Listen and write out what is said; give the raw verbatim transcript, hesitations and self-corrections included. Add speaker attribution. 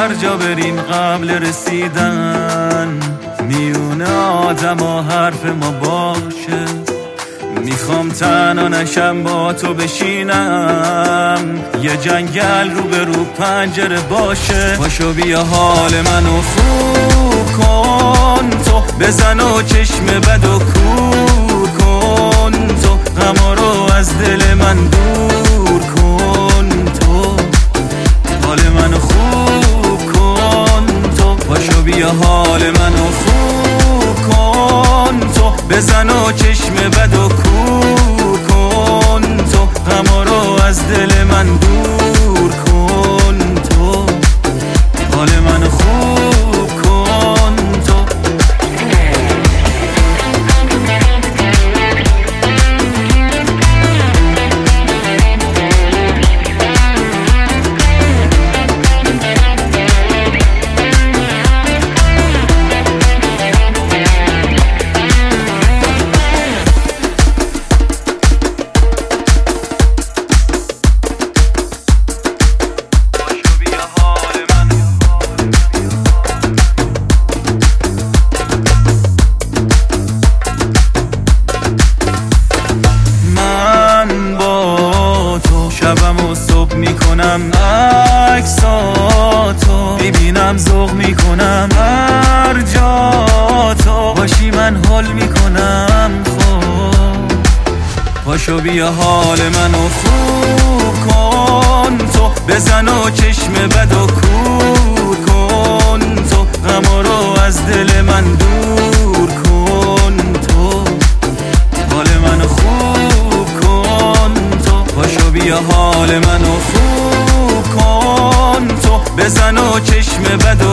Speaker 1: هر جا بریم قبل رسیدن میونه آدم ها حرف ما باشه. میخوام تنها نشم با تو بشینم، یه جنگل رو به رو پنجره باشه. پاشو بیا حال منو خوب کن، تو بزن و چشم بد و کور کن، تو غما رو از دل من دور کن، تو حال منو خوب کن، تو پاشو بیا حال منو خوب کن، تو بزن و چشم بد و کور کن، تو غما رو از دل من دور کن، تو حال منو خوب کن، تو شبم و صبح میکنم عکساتو، میبینم ذوق میکنم هر جا تو باشی من حال میکنم. خب پاشو بیا حال منو خوب کن، تو بزن و چشم بد و کور کن، تو غما رو از دل من دور کن، تو حال منو خوب کن، تو پاشو بیا حال منو خوب کن، تو بزن و چشم بد و